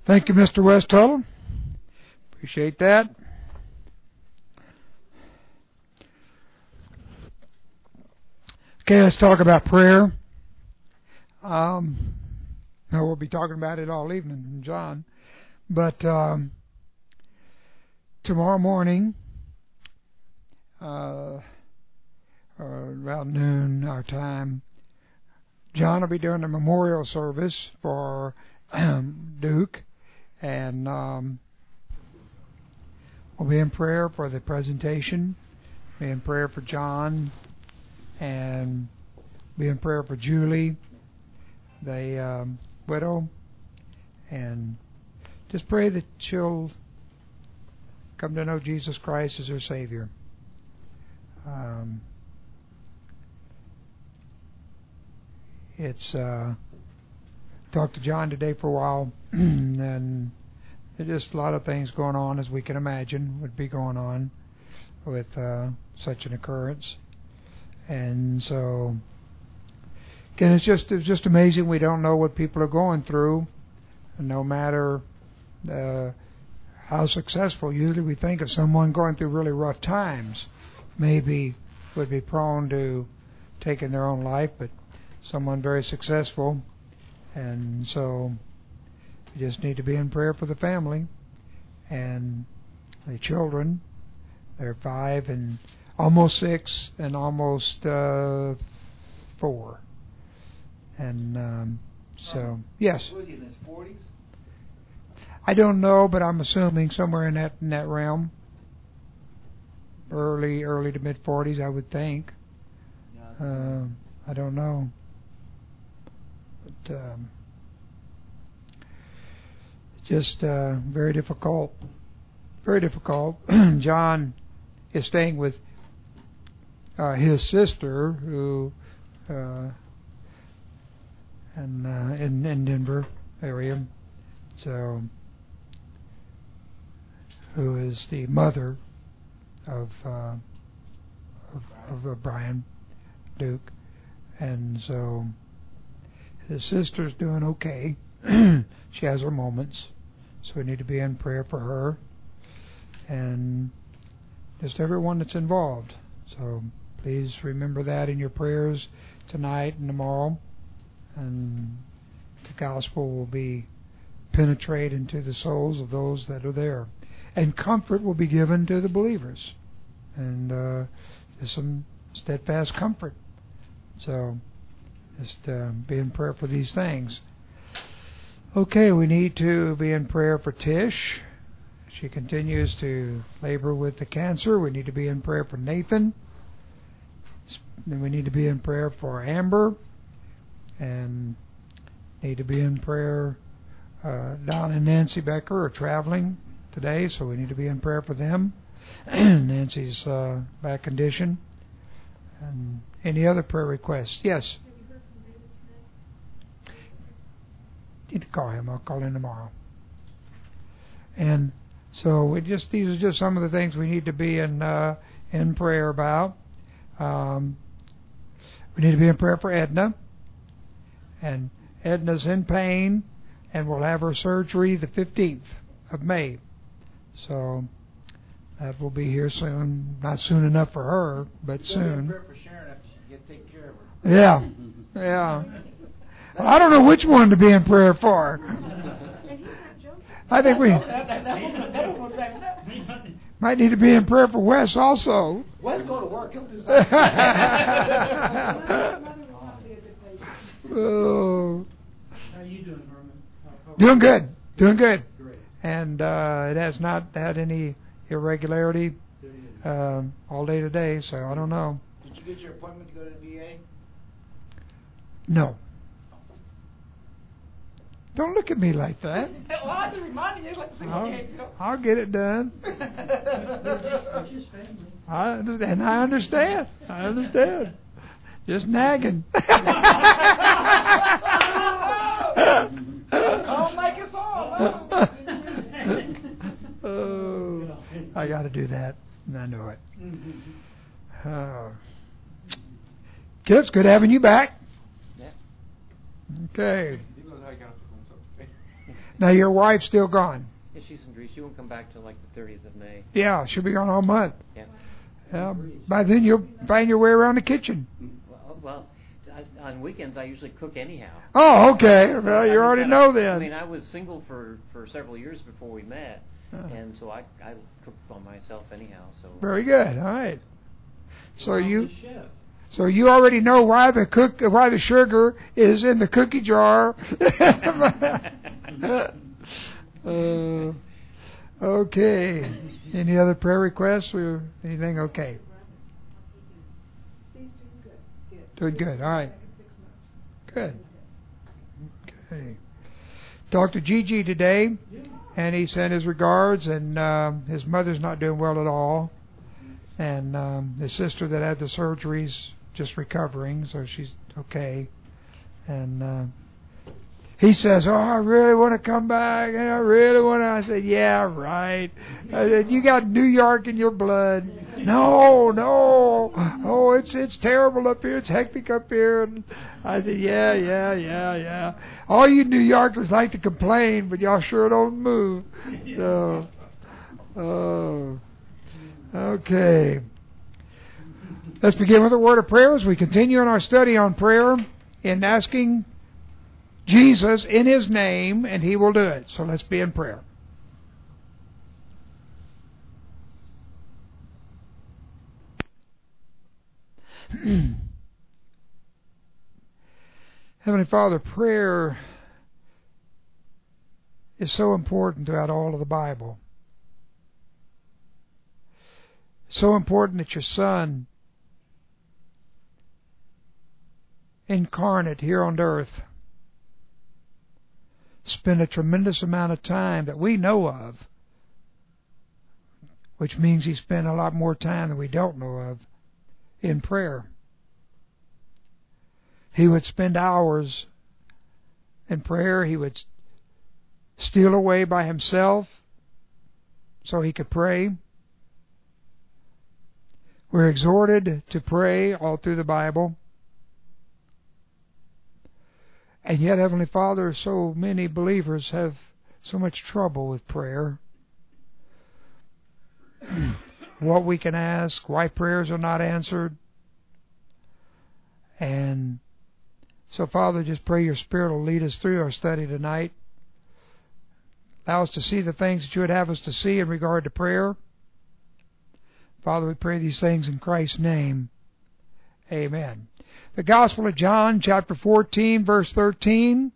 Thank you, Mr. Westhull. Appreciate that. Okay, let's talk about prayer. We'll be talking about it all evening, John. But tomorrow morning, around noon our time, John will be doing a memorial service for Duke, and we'll be in prayer for the presentation, be in prayer for John, and be in prayer for Julie, the widow, and just pray that she'll come to know Jesus Christ as her Savior. Talked to John today for a while, and there's just a lot of things going on, as we can imagine would be going on with such an occurrence. And so, again, it's just amazing. We don't know what people are going through, no matter how successful. Usually we think of someone going through really rough times, maybe would be prone to taking their own life, but someone very successful. And so we just need to be in prayer for the family and the children. They're 5 and almost 6 and almost 4. And so, yes. Was he in his 40s? I don't know, but I'm assuming somewhere in that realm. Early to mid 40s, I would think. I don't know. But just very difficult. Very difficult. John is staying with his sister, who in Denver area, so who is the mother of Brian Duke, and so his sister's doing okay. She has her moments, so we need to be in prayer for her and just everyone that's involved. So please remember that in your prayers tonight and tomorrow, and the gospel will be penetrate into the souls of those that are there, and comfort will be given to the believers, and there's some steadfast comfort. So just be in prayer for these things. Okay, we need to be in prayer for Tish. She continues to labor with the cancer. We need to be in prayer for Nathan. Then we need to be in prayer for Amber, and need to be in prayer. Don and Nancy Becker are traveling today, so we need to be in prayer for them. Nancy's back condition. And any other prayer requests? Yes. Have you heard from David Smith? Need to call him. I'll call him tomorrow. And so these are just some of the things we need to be in prayer about. We need to be in prayer for Edna, and Edna's in pain, and will have her surgery the 15th of May. So that will be here soon. Not soon enough for her, but soon. Prayer for Sharon after she can take care of her. Yeah, yeah. Well, I don't know which one to be in prayer for. And he's not joking. I think we might need to be in prayer for Wes also. Wes go to work. He'll do something. Oh. How are you doing, Herman? Doing good. Doing good. Great. And it has not had any irregularity all day today, so I don't know. Did you get your appointment to go to the VA? No. Don't look at me like that. Well, I just reminded you. Like, I'll get it done. It's his family. And I understand. I understand. Just nagging. Don't make us all. Oh, I got to do that. I know it. Kids, good having you back. Yeah. Okay. Now, your wife's still gone. Yeah, she's in Greece. She won't come back till like the 30th of May. Yeah, she'll be gone all month. Yeah. By then, you'll find your way around the kitchen. Well, on weekends I usually cook anyhow. Oh, okay. Well, you already know then. I mean, I was single for several years before we met, and so I cooked by myself anyhow. So Very good. All right. So I'm you. the chef. So you already know why the sugar is in the cookie jar. Okay. Any other prayer requests or anything? Okay. Steve's doing good. Doing good. All right. 6 months. Good. Okay. Talked to Gigi today, and he sent his regards, and his mother's not doing well at all. And his sister that had the surgery's just recovering, so she's okay. And he says, "Oh, I really want to come back, and I really want to." I said, "Yeah, right." I said, "You got New York in your blood." No. Oh, it's terrible up here. It's hectic up here. And I said, yeah. All you New Yorkers like to complain, but y'all sure don't move. So, okay. Let's begin with a word of prayer as we continue in our study on prayer in asking Jesus in His name, and He will do it. So let's be in prayer. Heavenly Father, prayer is so important throughout all of the Bible. So important that your Son, incarnate here on earth, spent a tremendous amount of time that we know of, which means He spent a lot more time than we don't know of, in prayer. He would spend hours in prayer. He would steal away by Himself so He could pray. We're exhorted to pray all through the Bible. And yet, Heavenly Father, so many believers have so much trouble with prayer. What we can ask, why prayers are not answered. And so, Father, just pray Your Spirit will lead us through our study tonight. Allow us to see the things that You would have us to see in regard to prayer. Father, we pray these things in Christ's name. Amen. The Gospel of John, chapter 14, verse 13.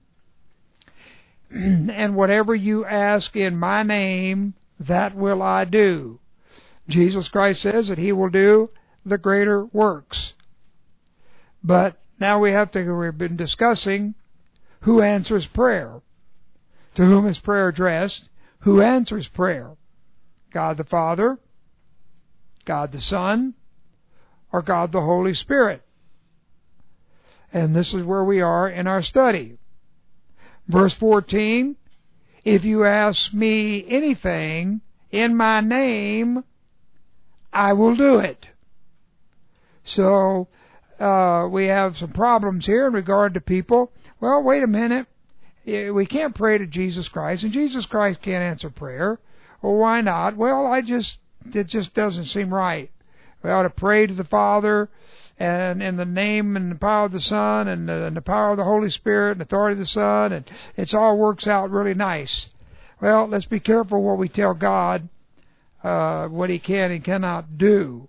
And whatever you ask in My name, that will I do. Jesus Christ says that He will do the greater works. But now we've been discussing who answers prayer. To whom is prayer addressed? Who answers prayer? God the Father, God the Son, or God the Holy Spirit? And this is where we are in our study. Verse 14, if you ask Me anything in My name, I will do it. So, we have some problems here in regard to people. Well, wait a minute. We can't pray to Jesus Christ, and Jesus Christ can't answer prayer. Well, why not? Well, it just doesn't seem right. We ought to pray to the Father, and in the name and the power of the Son, and the power of the Holy Spirit, and the authority of the Son, and it all works out really nice. Well, let's be careful what we tell God, what He can and cannot do.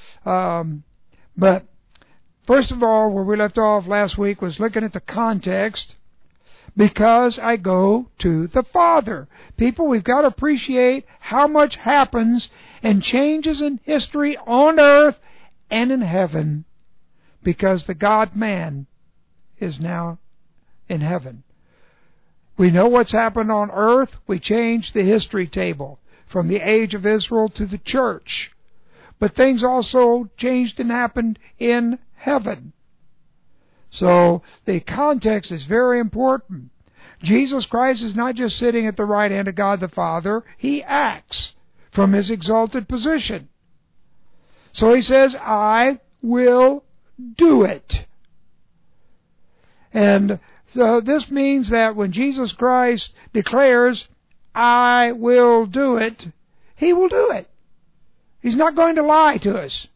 But first of all, where we left off last week was looking at the context. Because I go to the Father. People, we've got to appreciate how much happens and changes in history on earth and in heaven, because the God-man is now in heaven. We know what's happened on earth. We changed the history table from the age of Israel to the church. But things also changed and happened in heaven. So the context is very important. Jesus Christ is not just sitting at the right hand of God the Father. He acts from His exalted position. So He says, I will do it. And So this means that when Jesus Christ declares, I will do it, He will do it. He's not going to lie to us.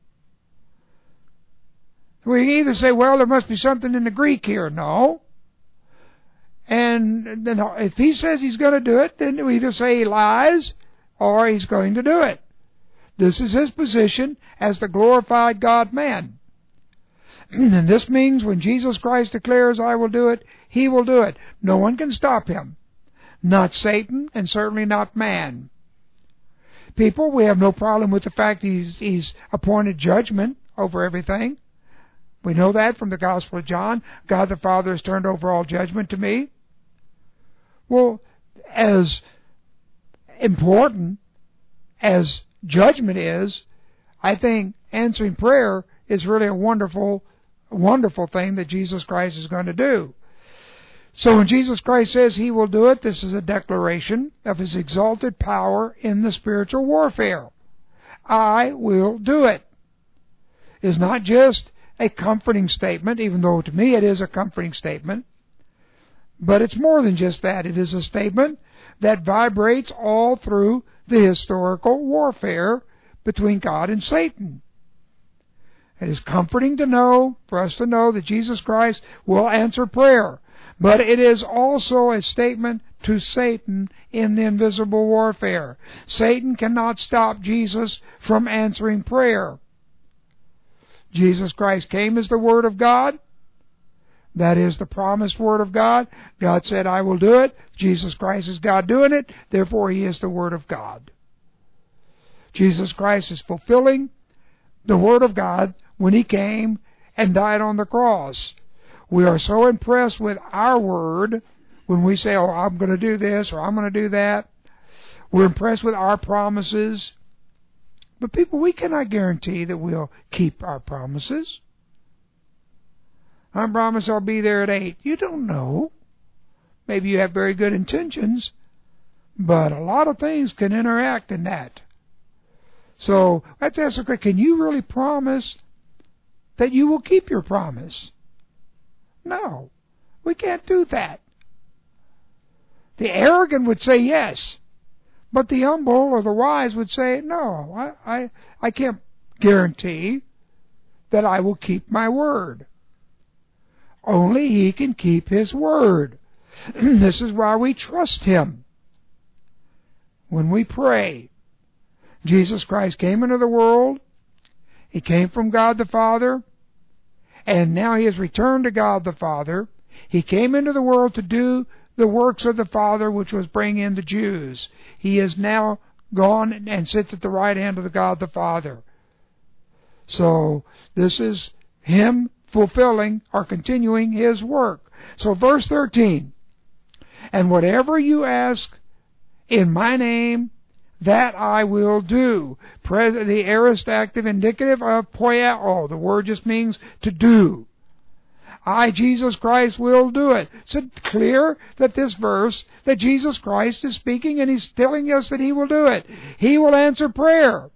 We can either say, well, there must be something in the Greek here. No. And then if He says He's going to do it, then we either say He lies or He's going to do it. This is His position as the glorified God-man. And this means when Jesus Christ declares, I will do it, He will do it. No one can stop Him. Not Satan, and certainly not man. People, we have no problem with the fact He's appointed judgment over everything. We know that from the Gospel of John. God the Father has turned over all judgment to me. Well, as important as judgment is, I think answering prayer is really a wonderful thing that Jesus Christ is going to do. So when Jesus Christ says He will do it, this is a declaration of His exalted power in the spiritual warfare. I will do it. It's not just a comforting statement, even though to me it is a comforting statement. But it's more than just that. It is a statement that vibrates all through the historical warfare between God and Satan. It is comforting to know, for us to know, that Jesus Christ will answer prayer. But it is also a statement to Satan in the invisible warfare. Satan cannot stop Jesus from answering prayer. Jesus Christ came as the Word of God. That is the promised Word of God. God said, I will do it. Jesus Christ is God doing it. Therefore, He is the Word of God. Jesus Christ is fulfilling the Word of God when He came and died on the cross. We are so impressed with our word when we say, oh, I'm going to do this or I'm going to do that. We're impressed with our promises. But people, we cannot guarantee that we'll keep our promises. I promise I'll be there at 8. You don't know. Maybe you have very good intentions, but a lot of things can interact in that. So let's ask the question, can you really promise that you will keep your promise? No, we can't do that. The arrogant would say yes, but the humble or the wise would say, no, I can't guarantee that I will keep my word. Only He can keep His word. This is why we trust Him. When we pray, Jesus Christ came into the world. He came from God the Father. And now He has returned to God the Father. He came into the world to do the works of the Father, which was bring in the Jews. He is now gone and sits at the right hand of the God the Father. So this is Him fulfilling or continuing His work. So verse 13, and whatever you ask in my name, that I will do. The aorist active indicative of poieo. The word just means to do. I, Jesus Christ, will do it. It's clear that this verse, that Jesus Christ is speaking and He's telling us that He will do it. He will answer prayer.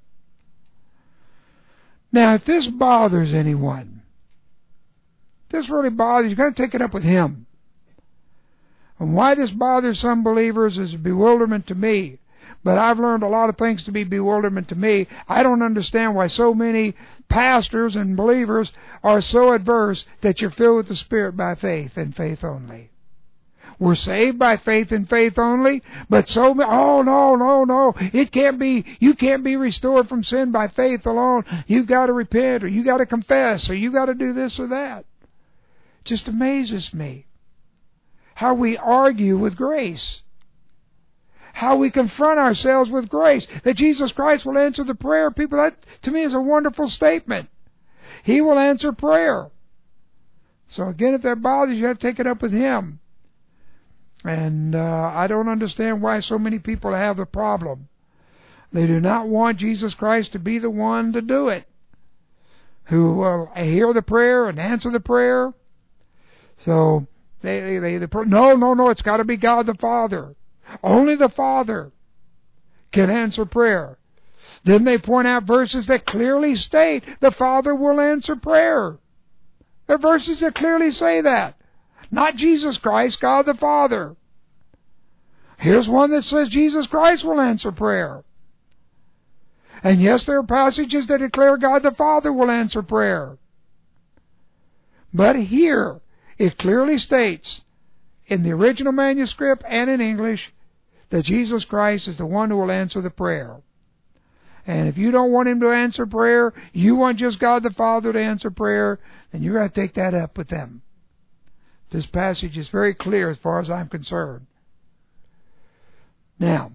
Now, if this bothers anyone, this really bothers, you've got to take it up with Him. And why this bothers some believers is a bewilderment to me. But I've learned a lot of things to be bewilderment to me. I don't understand why so many pastors and believers are so adverse that you're filled with the Spirit by faith and faith only. We're saved by faith and faith only, but so many, oh no, it can't be, you can't be restored from sin by faith alone. You've got to repent, or you got to confess, or you got to do this or that. It just amazes me how we argue with grace. How we confront ourselves with grace. That Jesus Christ will answer the prayer. People, that to me is a wonderful statement. He will answer prayer. So again, if that bothers you, you have to take it up with Him. And I don't understand why so many people have the problem. They do not want Jesus Christ to be the one to do it. Who will hear the prayer and answer the prayer. So, no, it's got to be God the Father. Only the Father can answer prayer. Then they point out verses that clearly state the Father will answer prayer. There are verses that clearly say that. Not Jesus Christ, God the Father. Here's one that says Jesus Christ will answer prayer. And yes, there are passages that declare God the Father will answer prayer. But here, it clearly states, in the original manuscript and in English, that Jesus Christ is the one who will answer the prayer. And if you don't want Him to answer prayer, you want just God the Father to answer prayer, then you've got to take that up with them. This passage is very clear as far as I'm concerned. Now,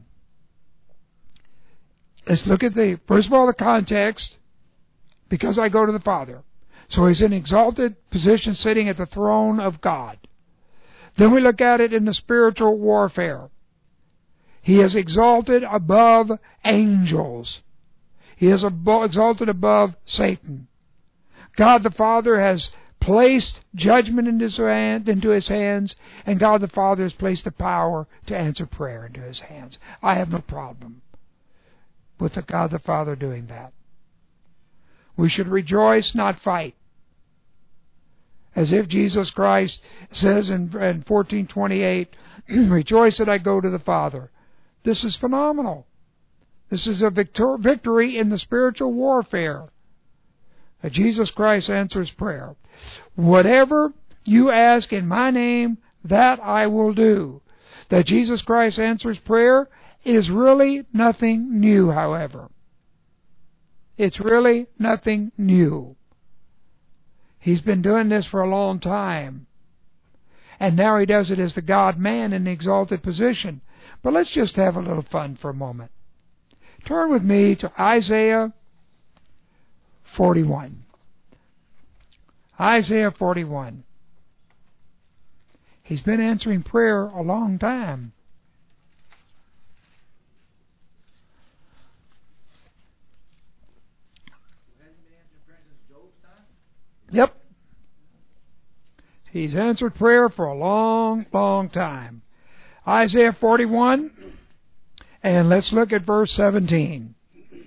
let's look at first of all, the context. Because I go to the Father. So He's in exalted position sitting at the throne of God. Then we look at it in the spiritual warfare. He is exalted above angels. He is exalted above Satan. God the Father has placed judgment into His hands, and God the Father has placed the power to answer prayer into His hands. I have no problem with God the Father doing that. We should rejoice, not fight. As if Jesus Christ says in 14:28, rejoice that I go to the Father. This is phenomenal. This is a victory in the spiritual warfare. That Jesus Christ answers prayer. Whatever you ask in my name, that I will do. That Jesus Christ answers prayer is really nothing new, however. It's really nothing new. He's been doing this for a long time. And now He does it as the God-man in an exalted position. But let's just have a little fun for a moment. Turn with me to Isaiah 41. Isaiah 41. He's been answering prayer a long time. Yep. He's answered prayer for a long, long time. Isaiah 41, and let's look at verse 17.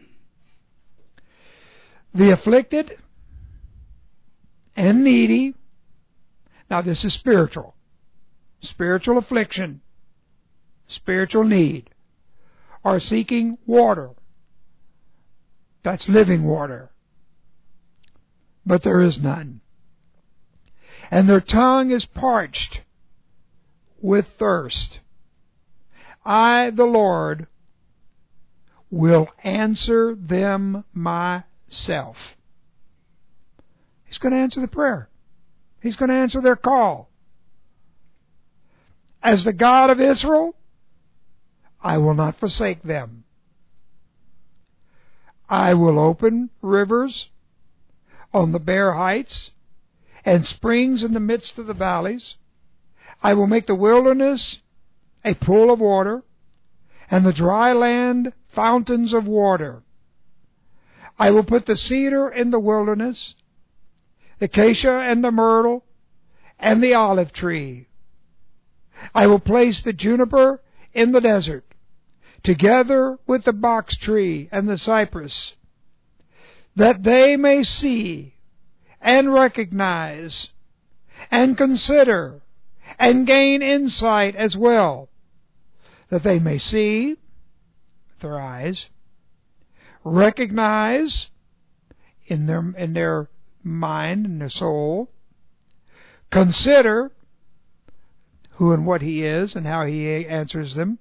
The afflicted and needy, now this is spiritual affliction, spiritual need, are seeking water. That's living water. But there is none. And their tongue is parched with thirst. I, the Lord, will answer them myself. He's going to answer the prayer. He's going to answer their call. As the God of Israel, I will not forsake them. I will open rivers on the bare heights and springs in the midst of the valleys. I will make the wilderness a pool of water, and the dry land fountains of water. I will put the cedar in the wilderness, the acacia and the myrtle, and the olive tree. I will place the juniper in the desert, together with the box tree and the cypress, that they may see and recognize and consider and gain insight as well, that they may see with their eyes, recognize in their mind and their soul, consider who and what He is and how He answers them,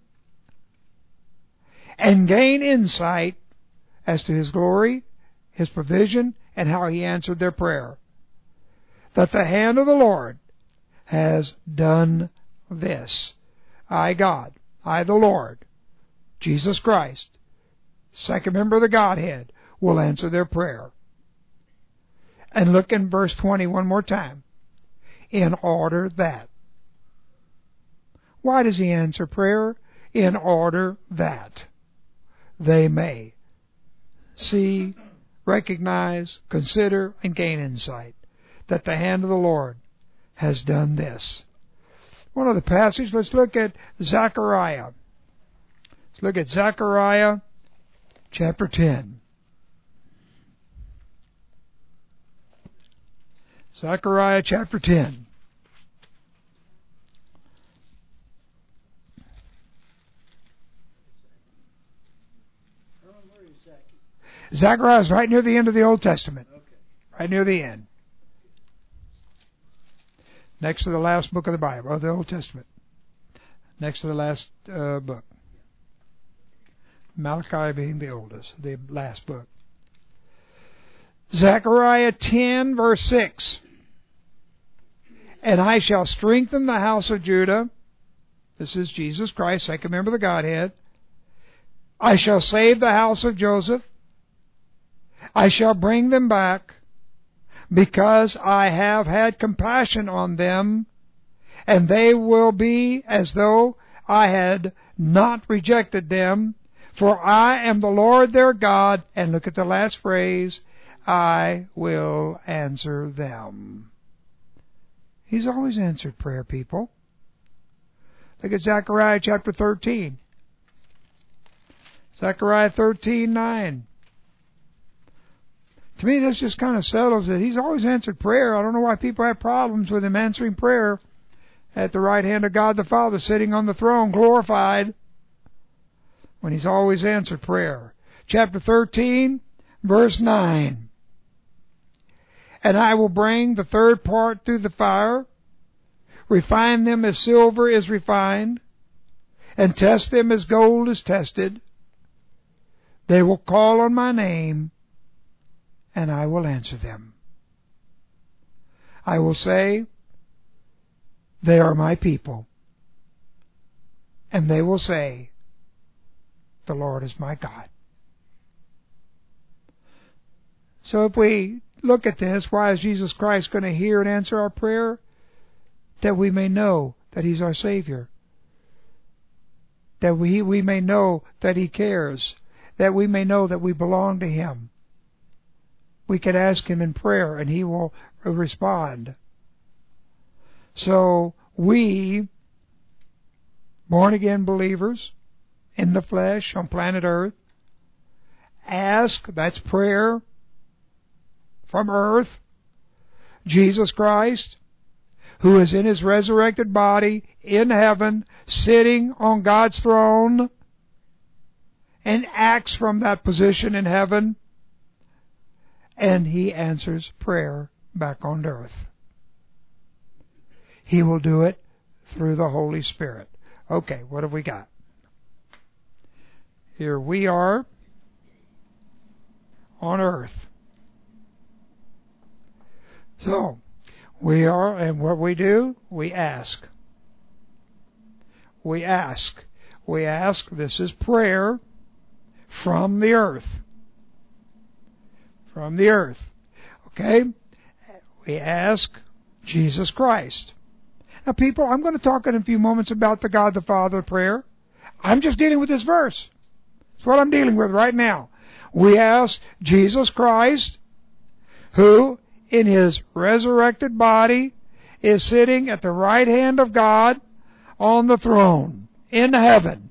and gain insight as to His glory, His provision, and how He answered their prayer. That the hand of the Lord has done this. I, God, I, the Lord, Jesus Christ, second member of the Godhead, will answer their prayer. And look in verse 20 one more time. In order that. Why does He answer prayer? In order that they may see, recognize, consider, and gain insight that the hand of the Lord has done this. One other passage, let's look at Zechariah. Let's look at Zechariah chapter 10. Zechariah chapter 10. is Zacchaeus? Zechariah is right near the end of the Old Testament. Okay. Right near the end. Next to the last book of the Bible, of the Old Testament. Next to the last book. Malachi being the oldest, the last book. Zechariah 10, verse 6. And I shall strengthen the house of Judah. This is Jesus Christ, second member of the Godhead. I shall save the house of Joseph. I shall bring them back, because I have had compassion on them, and they will be as though I had not rejected them. For I am the Lord their God, and look at the last phrase, I will answer them. He's always answered prayer, people. Look at Zechariah chapter 13. Zechariah 13:9. To me, this just kind of settles it. He's always answered prayer. I don't know why people have problems with him answering prayer at the right hand of God the Father, sitting on the throne, glorified, when He's always answered prayer. Chapter 13, verse 9. And I will bring the third part through the fire, refine them as silver is refined, and test them as gold is tested. They will call on my name, and I will answer them. I will say, they are my people. And they will say, the Lord is my God. So if we look at this, why is Jesus Christ going to hear and answer our prayer? That we may know that He's our Savior. That we may know that He cares. That we may know that we belong to Him. We can ask Him in prayer and He will respond. So we, born-again believers in the flesh on planet Earth, ask, that's prayer from earth, Jesus Christ, who is in His resurrected body in heaven, sitting on God's throne, and acts from that position in heaven, and He answers prayer back on earth. He will do it through the Holy Spirit. Okay, what have we got? Here we are on earth. So, we are, and what we do, we ask. We ask. We ask, this is prayer from the earth. From the earth. Okay? We ask Jesus Christ. Now, people, I'm going to talk in a few moments about the God the Father prayer. I'm just dealing with this verse. That's what I'm dealing with right now. We ask Jesus Christ, who in His resurrected body is sitting at the right hand of God on the throne in heaven.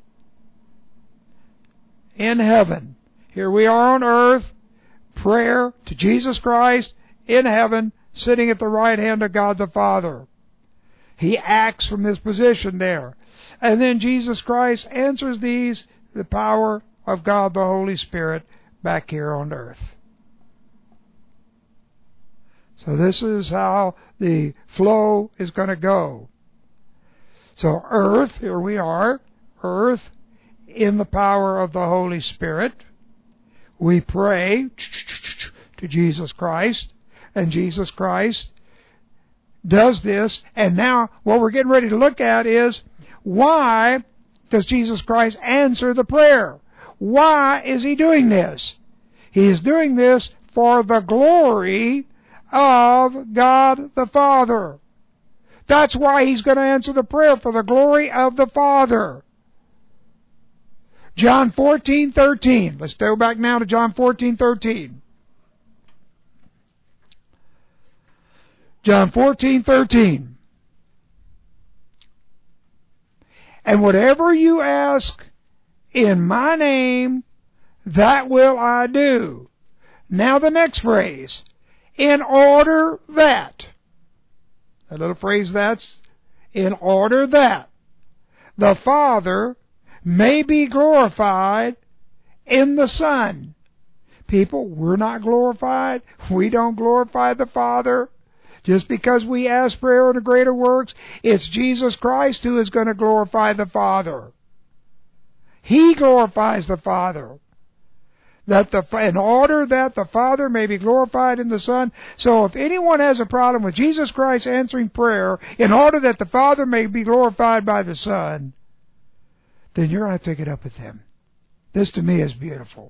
In heaven. Here we are on earth. Prayer to Jesus Christ in heaven, sitting at the right hand of God the Father. He acts from this position there. And then Jesus Christ answers these, the power of God the Holy Spirit, back here on earth. So this is how the flow is going to go. So earth, here we are, earth in the power of the Holy Spirit. We pray to Jesus Christ, and Jesus Christ does this. And now what we're getting ready to look at is, why does Jesus Christ answer the prayer? Why is He doing this? He is doing this for the glory of God the Father. That's why He's going to answer the prayer, for the glory of the Father. John 14:13. Let's go back now to John 14:13. John 14:13. And whatever you ask in my name, that will I do. Now the next phrase. In order that. That little phrase, that's in order that the Father may be glorified in the Son. People, we're not glorified. We don't glorify the Father. Just because we ask prayer in the greater works, it's Jesus Christ who is going to glorify the Father. He glorifies the Father. In order that the Father may be glorified in the Son. So if anyone has a problem with Jesus Christ answering prayer in order that the Father may be glorified by the Son, then you're going to take it up with Him. This to me is beautiful.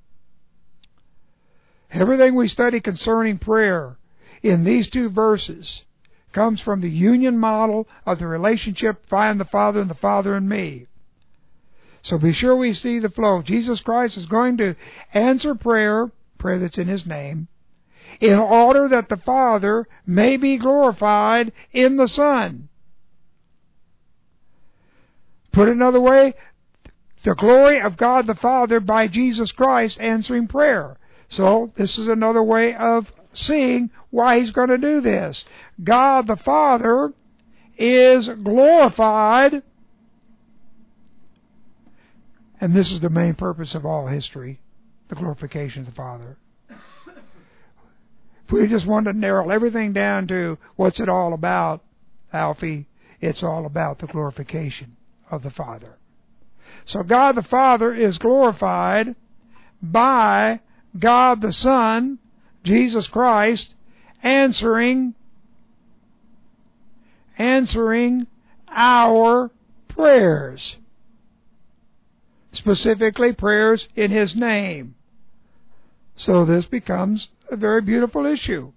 Everything we study concerning prayer in these two verses comes from the union model of the relationship I and the Father and the Father and me. So be sure we see the flow. Jesus Christ is going to answer prayer that's in His name, in order that the Father may be glorified in the Son. Put another way, the glory of God the Father by Jesus Christ answering prayer. So this is another way of seeing why He's going to do this. God the Father is glorified, and this is the main purpose of all history, the glorification of the Father. If we just want to narrow everything down to what's it all about, Alfie, it's all about the glorification of the Father. So God the Father is glorified by God the Son, Jesus Christ, answering our prayers. Specifically, prayers in His name. So this becomes a very beautiful issue.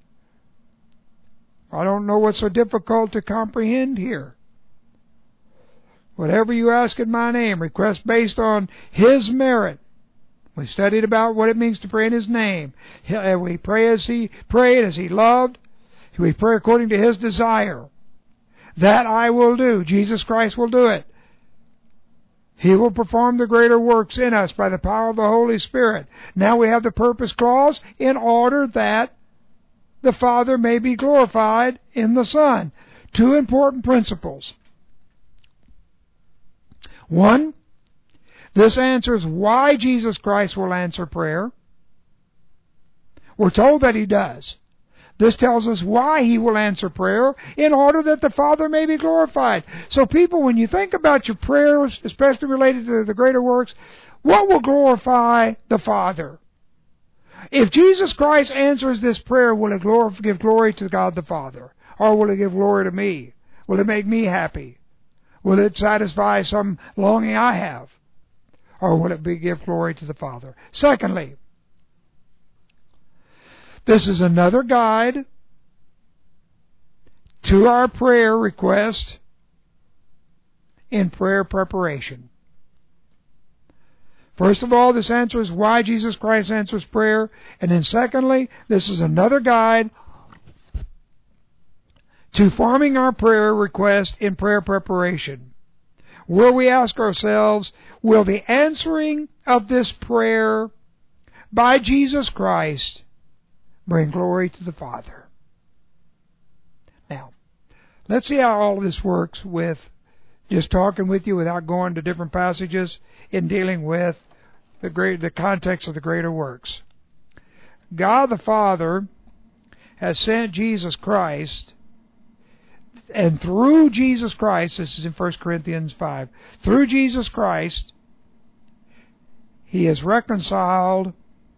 I don't know what's so difficult to comprehend here. Whatever you ask in my name, request based on His merit. We studied about what it means to pray in His name. We pray as He prayed, as He loved. We pray according to His desire. That I will do. Jesus Christ will do it. He will perform the greater works in us by the power of the Holy Spirit. Now we have the purpose clause, in order that the Father may be glorified in the Son. Two important principles. One, this answers why Jesus Christ will answer prayer. We're told that He does. This tells us why He will answer prayer, in order that the Father may be glorified. So people, when you think about your prayers, especially related to the greater works, what will glorify the Father? If Jesus Christ answers this prayer, will it give glory to God the Father? Or will it give glory to me? Will it make me happy? Will it satisfy some longing I have? Or will it give glory to the Father? Secondly, this is another guide to our prayer request in prayer preparation. First of all, this answers why Jesus Christ answers prayer. And then secondly, this is another guide to forming our prayer request in prayer preparation, where we ask ourselves, will the answering of this prayer by Jesus Christ bring glory to the Father? Now, let's see how all of this works with just talking with you without going to different passages in dealing with the context of the greater works. God the Father has sent Jesus Christ, and through Jesus Christ, this is in 1 Corinthians 5, through Jesus Christ, He has reconciled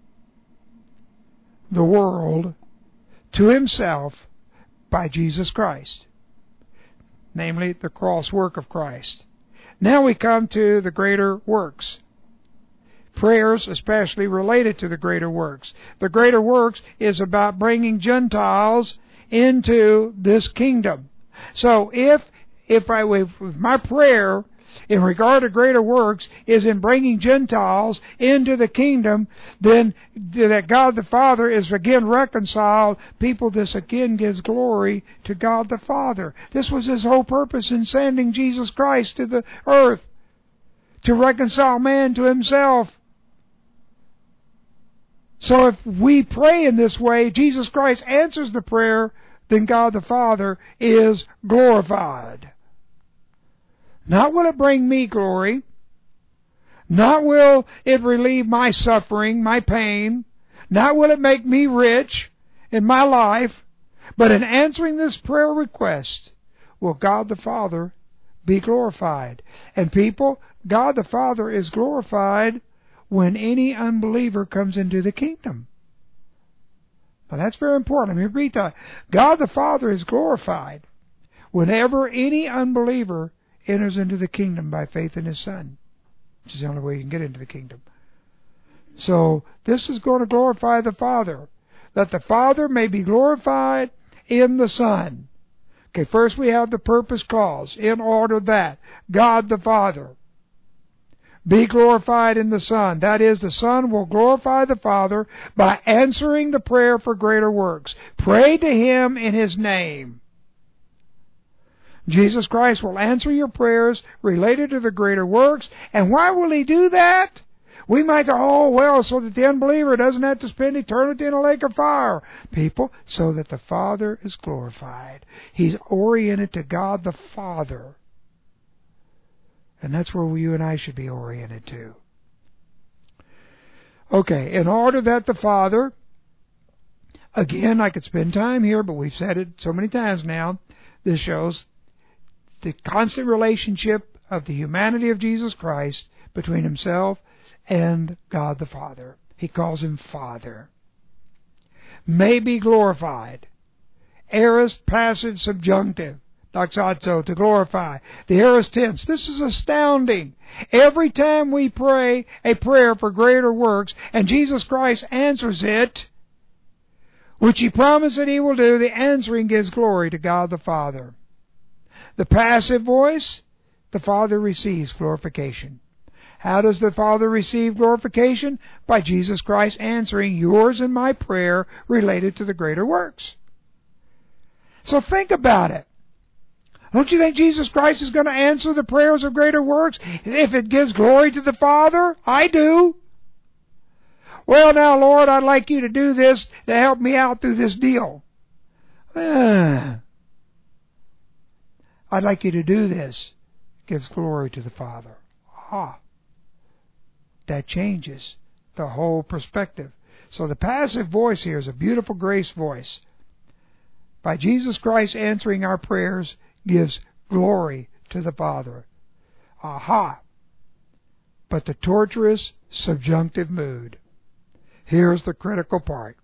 the world to Himself by Jesus Christ, namely the cross work of Christ. Now we come to the greater works. Prayers especially related to the greater works. The greater works is about bringing Gentiles into this kingdom. So if my prayer in regard to greater works is in bringing Gentiles into the kingdom, then that God the Father is again reconciled. This again gives glory to God the Father. This was His whole purpose in sending Jesus Christ to the earth, to reconcile man to Himself. So if we pray in this way, Jesus Christ answers the prayer, then God the Father is glorified. Not will it bring me glory, Not will it relieve my suffering, my pain. Not will it make me rich in my life. But in answering this prayer request, will God the Father be glorified. And people, God the Father is glorified when any unbeliever comes into the kingdom. Now that's very important. Let me read that. God the Father is glorified whenever any unbeliever enters into the kingdom by faith in His Son, which is the only way you can get into the kingdom. So this is going to glorify the Father, that the Father may be glorified in the Son. Okay, first we have the purpose clause, in order that God the Father be glorified in the Son. That is, the Son will glorify the Father by answering the prayer for greater works. Pray to Him in His name. Jesus Christ will answer your prayers related to the greater works. And why will He do that? We might say, oh, well, so that the unbeliever doesn't have to spend eternity in a lake of fire. People, so that the Father is glorified. He's oriented to God the Father. And that's where you and I should be oriented to. Okay, in order that the Father, again, I could spend time here, but we've said it so many times now, this shows the constant relationship of the humanity of Jesus Christ between Himself and God the Father. He calls Him Father. May be glorified. Aorist, passive, subjunctive. Doxazo, to glorify. The aorist tense. This is astounding. Every time we pray a prayer for greater works, and Jesus Christ answers it, which He promised that He will do, the answering gives glory to God the Father. The passive voice, the Father receives glorification. How does the Father receive glorification? By Jesus Christ answering yours and my prayer related to the greater works. So think about it. Don't you think Jesus Christ is going to answer the prayers of greater works if it gives glory to the Father? I do. Well, now, Lord, I'd like you to do this to help me out through this deal. I'd like you to do this. It gives glory to the Father. That changes the whole perspective. So the passive voice here is a beautiful grace voice. By Jesus Christ answering our prayers gives glory to the Father. But the torturous subjunctive mood. Here's the critical part.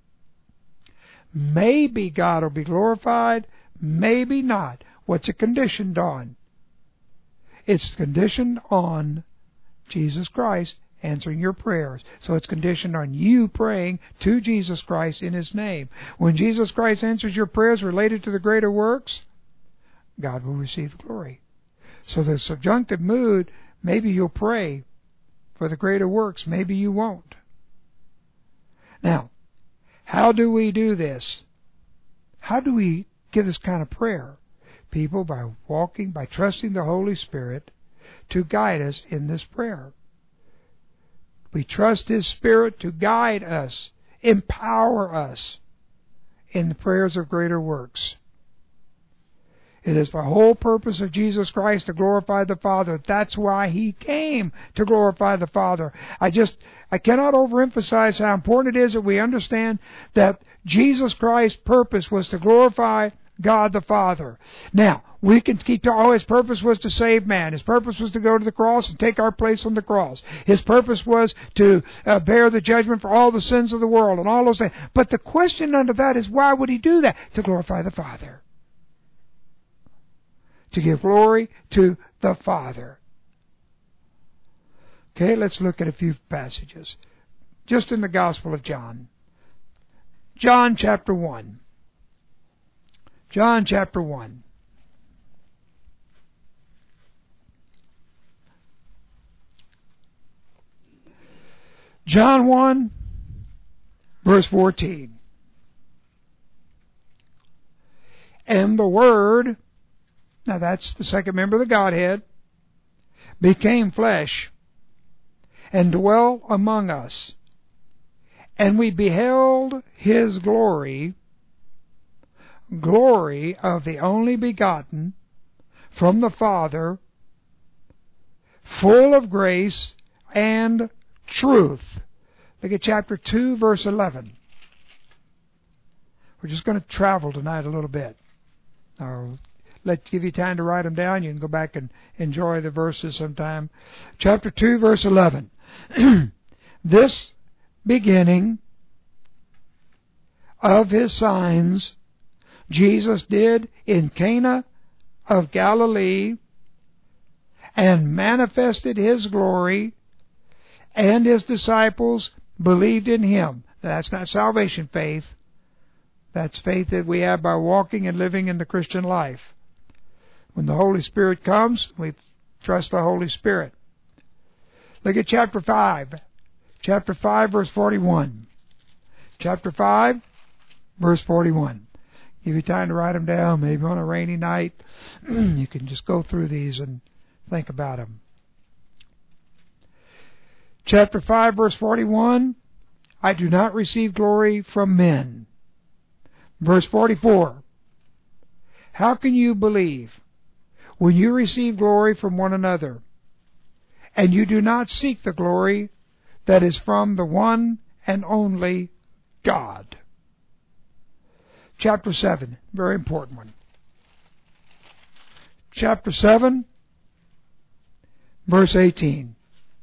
Maybe God will be glorified, maybe not. What's it conditioned on? It's conditioned on Jesus Christ answering your prayers. So it's conditioned on you praying to Jesus Christ in His name. When Jesus Christ answers your prayers related to the greater works, God will receive glory. So the subjunctive mood, maybe you'll pray for the greater works, maybe you won't. Now, how do we do this? How do we give this kind of prayer? People, by trusting the Holy Spirit to guide us in this prayer. We trust His Spirit to guide us, empower us in the prayers of greater works. It is the whole purpose of Jesus Christ to glorify the Father. That's why He came, to glorify the Father. I cannot overemphasize how important it is that we understand that Jesus Christ's purpose was to glorify God the Father. Now, we can keep talking, His purpose was to save man. His purpose was to go to the cross and take our place on the cross. His purpose was to bear the judgment for all the sins of the world and all those things. But the question under that is, why would He do that? To glorify the Father. To give glory to the Father. Okay, let's look at a few passages. Just in the Gospel of John. John chapter 1. John chapter 1. John 1, verse 14. And the Word, now that's the second member of the Godhead, became flesh and dwelt among us. And we beheld His glory, glory of the only begotten from the Father, full of grace and truth. Look at chapter 2, verse 11. We're just going to travel tonight a little bit. I'll give you time to write them down. You can go back and enjoy the verses sometime. Chapter 2, verse 11. This beginning of his signs Jesus did in Cana of Galilee, and manifested his glory, and his disciples believed in him. That's not salvation faith. That's faith that we have by walking and living in the Christian life. When the Holy Spirit comes, we trust the Holy Spirit. Look at chapter 5. Chapter 5, verse 41. Chapter 5, verse 41. Give you time to write them down. Maybe on a rainy night, you can just go through these and think about them. Chapter 5, verse 41. I do not receive glory from men. Verse 44. How can you believe when you receive glory from one another, and you do not seek the glory that is from the one and only God? Chapter 7, very important one. Chapter 7, verse 18.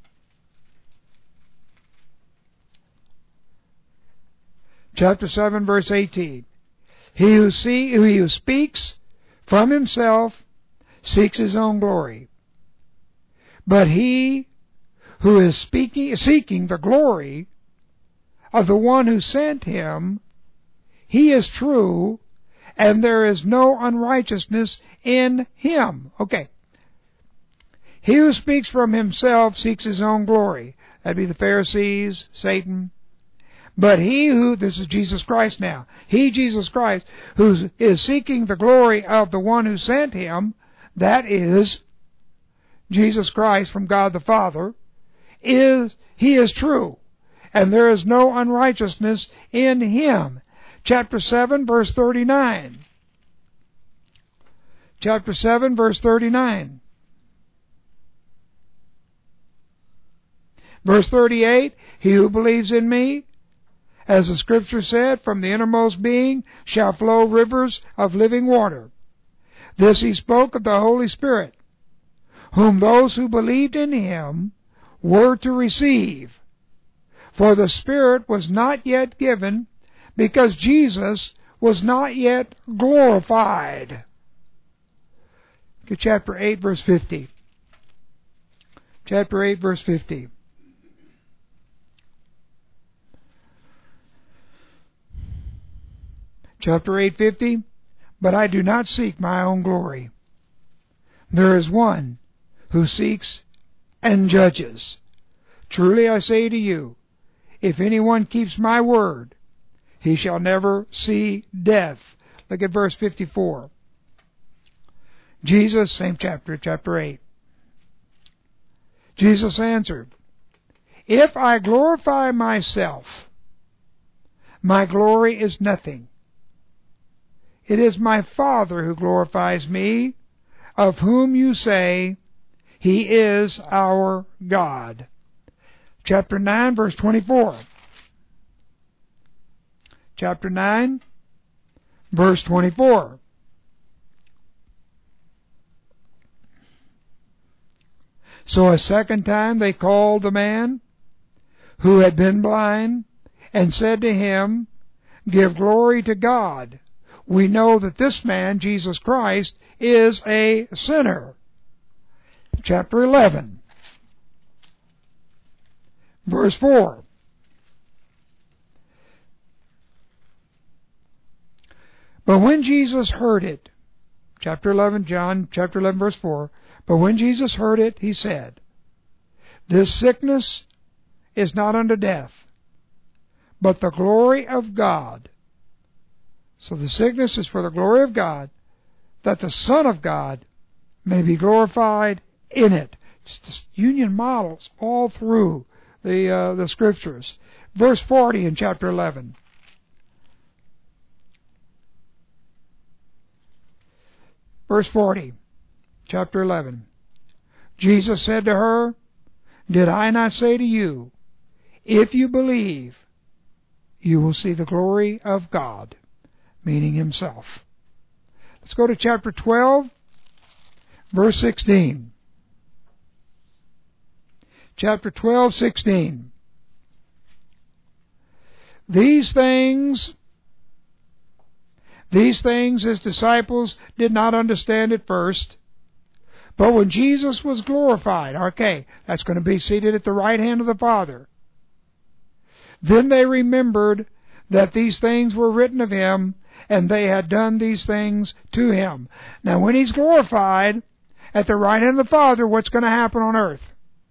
Chapter 7, verse 18. He who speaks from himself seeks his own glory. But he who is seeking the glory of the one who sent him, he is true, and there is no unrighteousness in him. Okay. He who speaks from himself seeks his own glory. That'd be the Pharisees, Satan. But he who, this is Jesus Christ now, he, Jesus Christ, who is seeking the glory of the one who sent him, that is Jesus Christ from God the Father, he is true, and there is no unrighteousness in him. Chapter 7, verse 39. Chapter 7, verse 39. Verse 38, he who believes in me, as the Scripture said, from the innermost being shall flow rivers of living water. This he spoke of the Holy Spirit, whom those who believed in him were to receive. For the Spirit was not yet given, because Jesus was not yet glorified. Look at chapter 8, verse 50. Chapter 8, verse 50. Chapter 8:50, but I do not seek my own glory. There is one who seeks and judges. Truly I say to you, if anyone keeps my word, he shall never see death. Look at verse 54. Jesus, same chapter, chapter 8. Jesus answered, if I glorify myself, my glory is nothing. It is my Father who glorifies me, of whom you say, he is our God. Chapter 9, verse 24. Chapter 9, verse 24. So a second time they called the man who had been blind, and said to him, give glory to God. We know that this man, Jesus Christ, is a sinner. Chapter 11, verse 4. But when Jesus heard it, chapter 11, John, chapter 11, verse 4, but when Jesus heard it, he said, this sickness is not unto death, but the glory of God. So the sickness is for the glory of God, that the Son of God may be glorified in it. It's just union models all through the Scriptures. Verse 40 in chapter 11. Verse 40, chapter 11. Jesus said to her, Did I not say to you, if you believe, you will see the glory of God, meaning Himself. Let's go to chapter 12, verse 16. Chapter 12, 16. These things His disciples did not understand at first, but when Jesus was glorified, okay, that's going to be seated at the right hand of the Father, then they remembered that these things were written of Him, and they had done these things to Him. Now, when He's glorified at the right hand of the Father, what's going to happen on earth?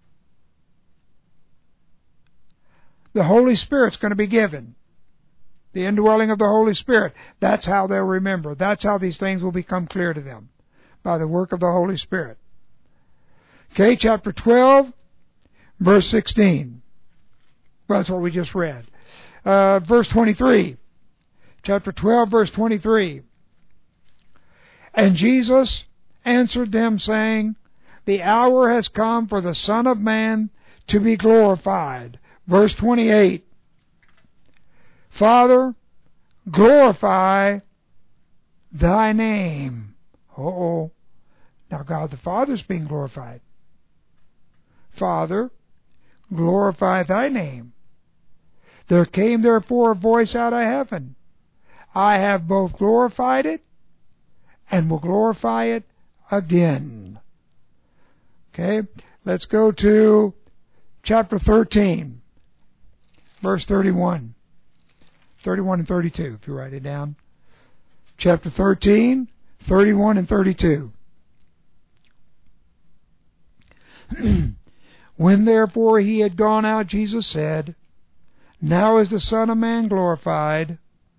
The Holy Spirit's going to be given. The indwelling of the Holy Spirit. That's how they'll remember. That's how these things will become clear to them, by the work of the Holy Spirit. Okay, chapter 12, verse 16. Well, that's what we just read. Verse 23. Chapter 12, verse 23. And Jesus answered them, saying, the hour has come for the Son of Man to be glorified. Verse 28. Father, glorify Thy name. Now God the Father is being glorified. Father, glorify Thy name. There came therefore a voice out of heaven. I have both glorified it and will glorify it again. Okay, let's go to chapter 13, verse 31. 31 and 32, if you write it down. Chapter 13, 31 and 32. When therefore He had gone out, Jesus said, now is the Son of Man glorified,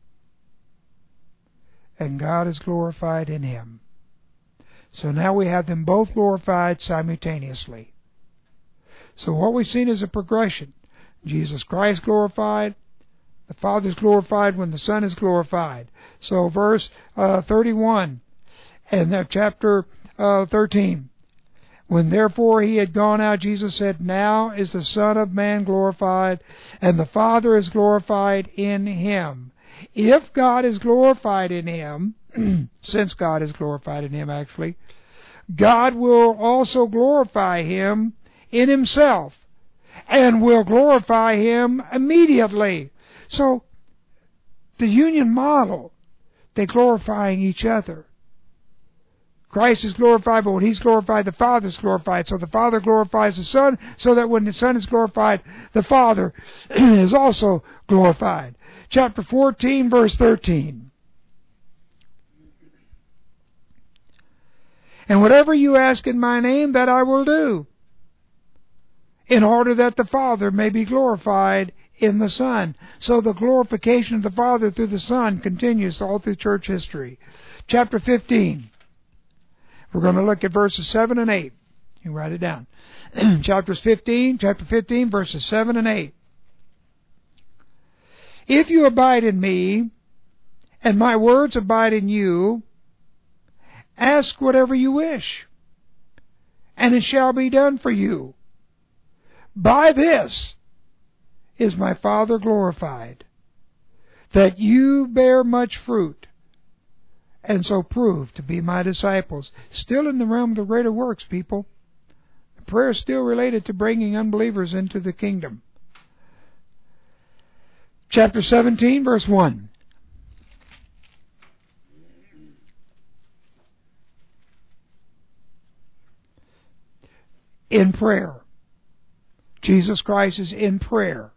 and God is glorified in Him. So now we have them both glorified simultaneously. So what we've seen is a progression. Jesus Christ glorified, the Father is glorified when the Son is glorified. So verse 31 and chapter 13. When therefore He had gone out, Jesus said, now is the Son of Man glorified, and the Father is glorified in Him. If God is glorified in Him, since God is glorified in Him actually, God will also glorify Him in Himself, and will glorify Him immediately. So, the union model, they're glorifying each other. Christ is glorified, but when He's glorified, the Father is glorified. So the Father glorifies the Son, so that when the Son is glorified, the Father is also glorified. Chapter 14, verse 13. And whatever you ask in my name, that I will do, in order that the Father may be glorified in the Son. So the glorification of the Father through the Son continues all through church history. Chapter 15. We're going to look at verses 7 and 8. You can write it down. Chapter 15, verses 7 and 8. If you abide in me, and my words abide in you, ask whatever you wish, and it shall be done for you. By this is my Father glorified, that you bear much fruit, and so prove to be my disciples. Still in the realm of the greater works, people. The prayer is still related to bringing unbelievers into the kingdom. Chapter 17, verse 1. In prayer. Jesus Christ is in prayer.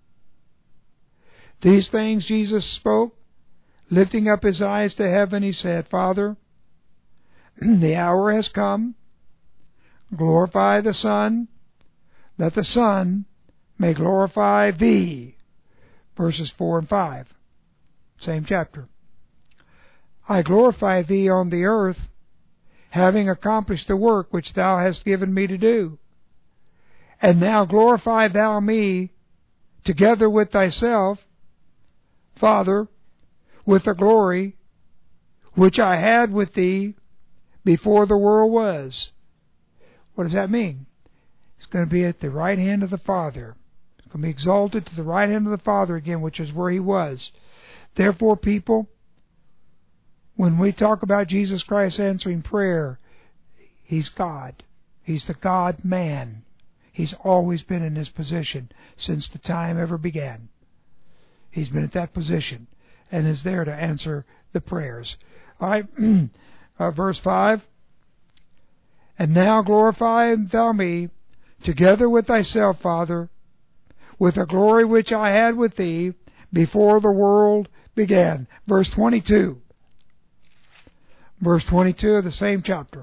These things Jesus spoke, lifting up His eyes to heaven, He said, Father, the hour has come. Glorify the Son, that the Son may glorify Thee. Verses 4 and 5. Same chapter. I glorify Thee on the earth, having accomplished the work which Thou hast given me to do. And now glorify Thou me together with Thyself, Father, with the glory which I had with Thee before the world was. What does that mean? He's going to be at the right hand of the Father. He's going to be exalted to the right hand of the Father again, which is where He was. Therefore, people, when we talk about Jesus Christ answering prayer, He's God. He's the God-man. He's always been in this position since the time ever began. He's been at that position and is there to answer the prayers. All right, verse 5. And now glorify thou me together with thyself, Father, with the glory which I had with thee before the world began. Verse 22. Verse 22 of the same chapter.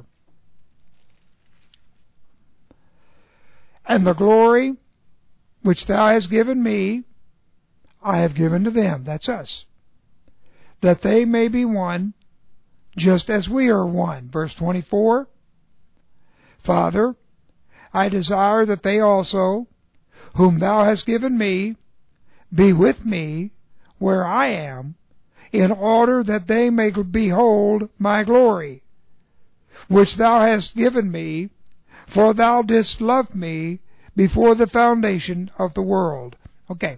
And the glory which thou hast given me, I have given to them. That's us. That they may be one, just as we are one. Verse 24. Father, I desire that they also, whom thou hast given me, be with me where I am, in order that they may behold my glory, which thou hast given me, for thou didst love me before the foundation of the world. Okay.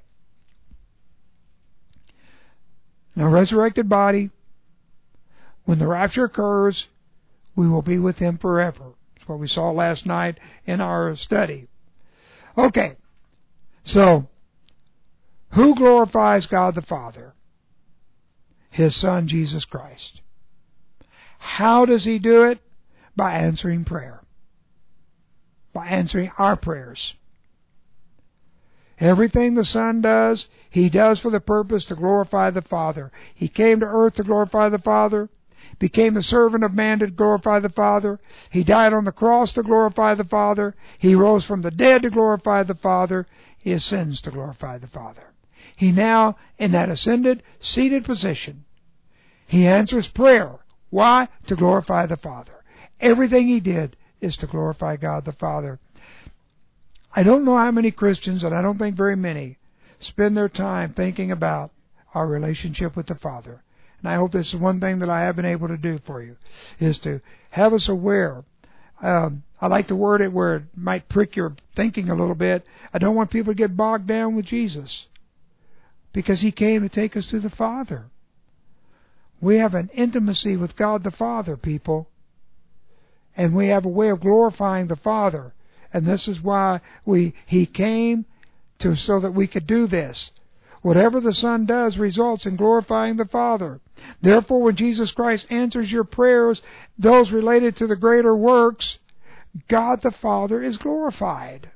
Now, resurrected body, when the rapture occurs, we will be with Him forever. That's what we saw last night in our study. Okay. So, who glorifies God the Father? His Son, Jesus Christ. How does He do it? By answering prayer. By answering our prayers. Everything the Son does, He does for the purpose to glorify the Father. He came to earth to glorify the Father, became the servant of man to glorify the Father. He died on the cross to glorify the Father. He rose from the dead to glorify the Father. He ascends to glorify the Father. He now, in that ascended, seated position, He answers prayer. Why? To glorify the Father. Everything He did is to glorify God the Father. I don't know how many Christians, and I don't think very many, spend their time thinking about our relationship with the Father. And I hope this is one thing that I have been able to do for you, is to have us aware. I like to word it where it might prick your thinking a little bit. I don't want people to get bogged down with Jesus, because He came to take us to the Father. We have an intimacy with God the Father, people. And we have a way of glorifying the Father. And this is why He came so that we could do this. Whatever the Son does results in glorifying the Father. Therefore, when Jesus Christ answers your prayers, those related to the greater works, God the Father is glorified.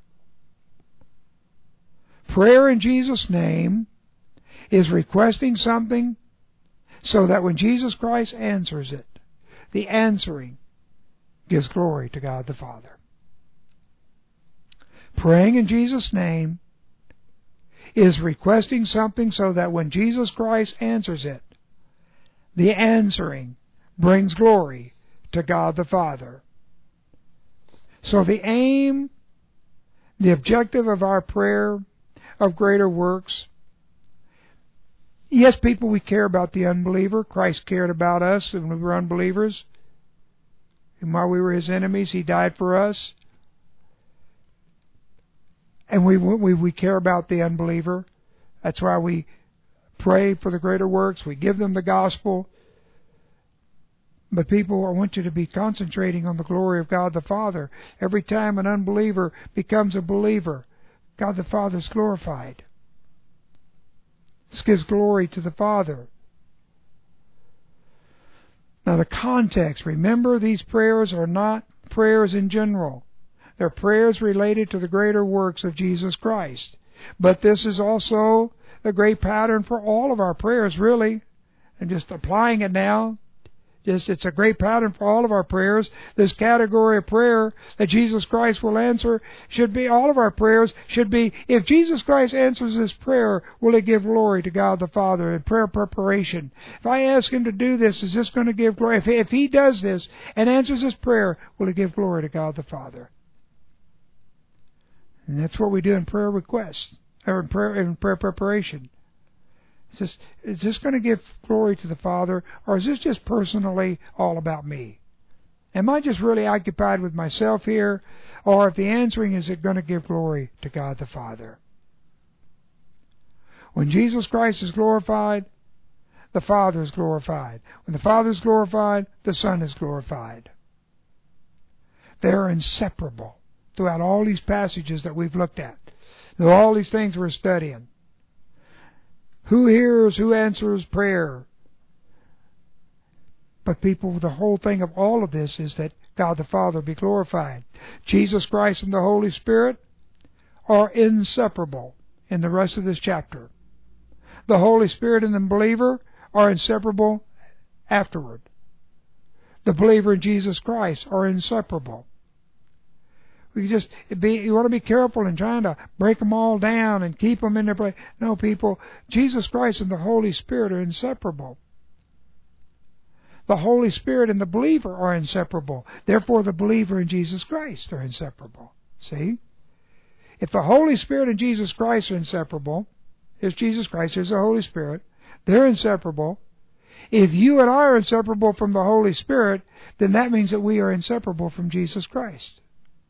Prayer in Jesus' name is requesting something so that when Jesus Christ answers it, the answering gives glory to God the Father. Praying in Jesus' name is requesting something so that when Jesus Christ answers it, the answering brings glory to God the Father. So the aim, the objective of our prayer of greater works, yes, people, we care about the unbeliever. Christ cared about us when we were unbelievers. And while we were His enemies, He died for us. And we care about the unbeliever. That's why we pray for the greater works. We give them the gospel. But people, I want you to be concentrating on the glory of God the Father. Every time an unbeliever becomes a believer, God the Father is glorified. This gives glory to the Father. Now the context, remember, these prayers are not prayers in general. They're prayers related to the greater works of Jesus Christ. But this is also the great pattern for all of our prayers, really. And just applying it now, it's a great pattern for all of our prayers. This category of prayer that Jesus Christ will answer should be, all of our prayers should be, if Jesus Christ answers this prayer, will it give glory to God the Father in prayer preparation? If I ask Him to do this, is this going to give glory? If He does this and answers this prayer, will it give glory to God the Father? And that's what we do in prayer requests, or in prayer preparation. Is this going to give glory to the Father, or is this just personally all about me? Am I just really occupied with myself here? Or if the answering is it going to give glory to God the Father? When Jesus Christ is glorified, the Father is glorified. When the Father is glorified, the Son is glorified. They are inseparable throughout all these passages that we've looked at. Through all these things we're studying. Who hears, who answers prayer? But people, the whole thing of all of this is that God the Father be glorified. Jesus Christ and the Holy Spirit are inseparable in the rest of this chapter. The Holy Spirit and the believer are inseparable afterward. The believer in Jesus Christ are inseparable. You want to be careful in trying to break them all down and keep them in their place. No, people, Jesus Christ and the Holy Spirit are inseparable. The Holy Spirit and the believer are inseparable. Therefore, the believer in Jesus Christ are inseparable. See? If the Holy Spirit and Jesus Christ are inseparable, here's Jesus Christ, here's the Holy Spirit, they're inseparable. If you and I are inseparable from the Holy Spirit, then that means that we are inseparable from Jesus Christ.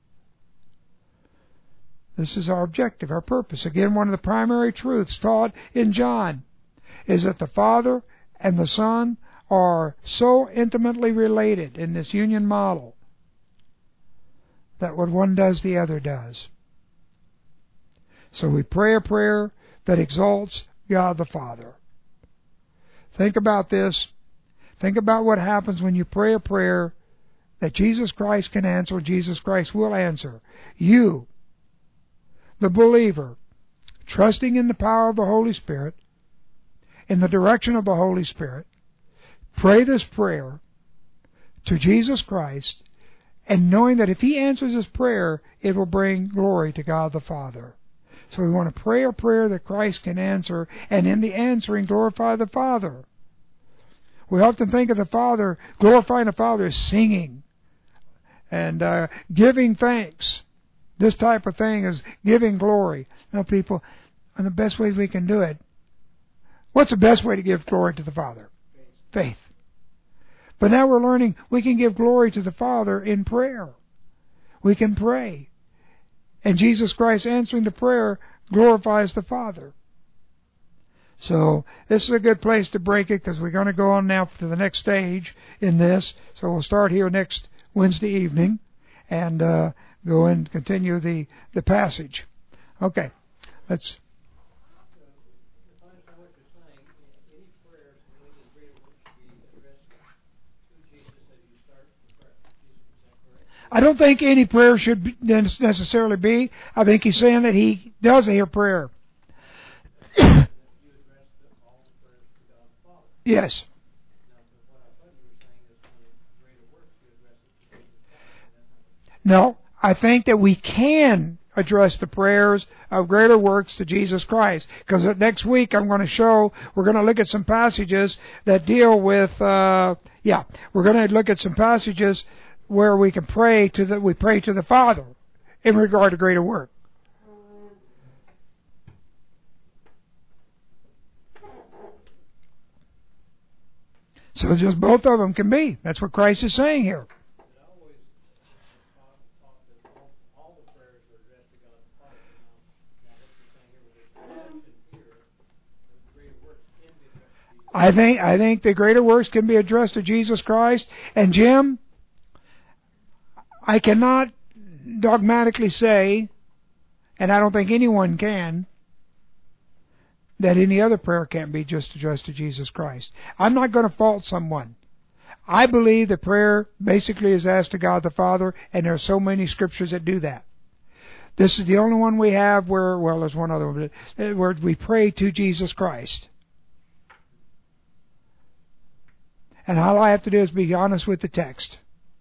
This is our objective, our purpose. Again, one of the primary truths taught in John is that the Father and the Son are so intimately related in this union model that what one does, the other does. So we pray a prayer that exalts God the Father. Think about this. Think about what happens when you pray a prayer that Jesus Christ can answer, Jesus Christ will answer. You, the believer, trusting in the power of the Holy Spirit, in the direction of the Holy Spirit, pray this prayer to Jesus Christ, and knowing that if He answers this prayer, it will bring glory to God the Father. So we want to pray a prayer that Christ can answer, and in the answering, glorify the Father. We often think of the Father, glorifying the Father as singing and giving thanks. This type of thing is giving glory. Now, people, and the best ways we can do it, what's the best way to give glory to the Father? Faith. But now we're learning we can give glory to the Father in prayer. We can pray. And Jesus Christ answering the prayer glorifies the Father. So this is a good place to break it because we're going to go on now to the next stage in this. So we'll start here next Wednesday evening and go and continue the passage. Okay, let's... I don't think any prayer should necessarily be. I think he's saying that he does hear prayer. Yes. No, I think that we can address the prayers of greater works to Jesus Christ. Because next week we're going to look at some passages that deal with, we're going to look at some passages where we can pray to the Father in regard to greater work. So just both of them can be. That's what Christ is saying here. I think the greater works can be addressed to Jesus Christ. And Jim, I cannot dogmatically say, and I don't think anyone can, that any other prayer can't be just addressed to Jesus Christ. I'm not going to fault someone. I believe that prayer basically is asked to God the Father, and there are so many scriptures that do that. This is the only one we have where, well, there's one other one, where we pray to Jesus Christ. And all I have to do is be honest with the text.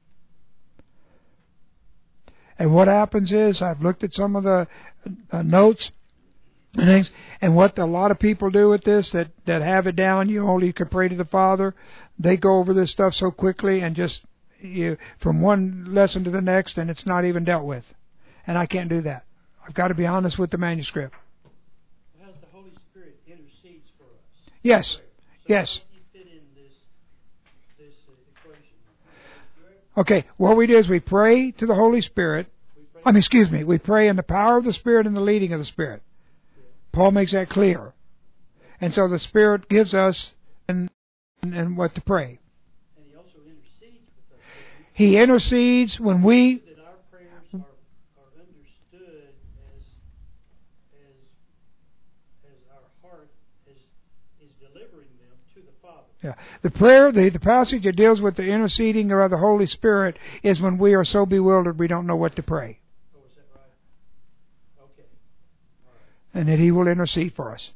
And what happens is, I've looked at some of the notes and things, and what a lot of people do with this, that have it down, you can pray to the Father, they go over this stuff so quickly and just from one lesson to the next, and it's not even dealt with. And I can't do that. I've got to be honest with the manuscript. As the Holy Spirit intercedes for us. Yes. So Yes. how do you fit in this equation? Okay, what we do is we pray to the Holy Spirit. We pray in the power of the Spirit and the leading of the Spirit. Paul makes that clear. And so the Spirit gives us and what to pray. And he also intercedes with us. He intercedes when we... That our prayers are understood as our heart is delivering them to the Father. Yeah. The prayer, the passage that deals with the interceding of the Holy Spirit is when we are so bewildered we don't know what to pray. Oh, is that right? Okay. All right. And that He will intercede for us.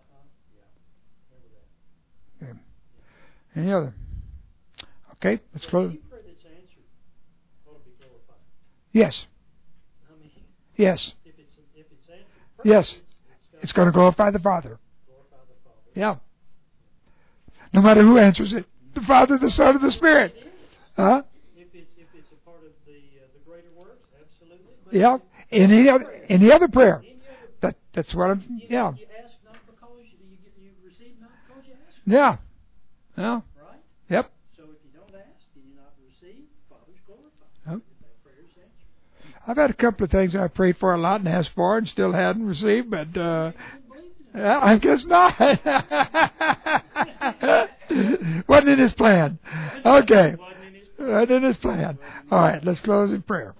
Yeah. Remember that. Okay. Any other? Okay, let's close. Any prayer that's answered ought to be glorified. Yes. I mean, Yes. if it's answered, Yes. It's going to glorify the Father. glorify the Father. Yeah. No matter who answers it. The Father, the Son, and the Spirit. It is. Huh? If it's a part of the greater works, absolutely. But Yeah. Any other prayer. That's what I'm... Yeah. You ask not because you receive not because you ask. Yeah. Yeah. Right? Yep. So if you don't ask and you not receive, Father's glorified. Oh. That prayer is answered. I've had a couple of things I prayed for a lot and asked for and still hadn't received, but yeah, I guess not. Wasn't in His plan. Okay. Wasn't in His plan. All right, let's close in prayer.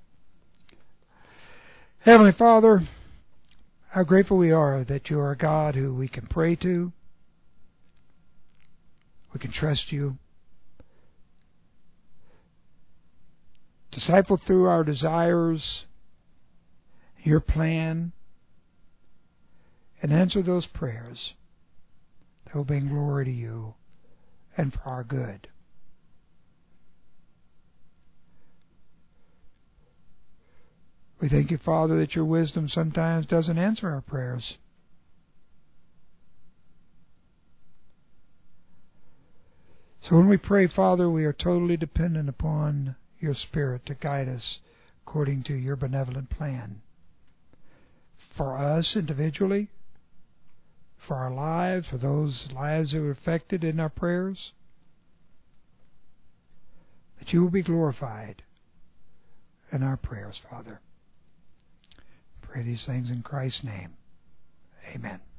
Heavenly Father, how grateful we are that You are a God who we can pray to. We can trust You. Disciple through our desires, Your plan, and answer those prayers that will bring glory to You and for our good. We thank You, Father, that Your wisdom sometimes doesn't answer our prayers. So when we pray, Father, we are totally dependent upon Your Spirit to guide us according to Your benevolent plan. For us individually, for our lives, for those lives that were affected in our prayers, that You will be glorified in our prayers, Father. Pray these things in Christ's name. Amen.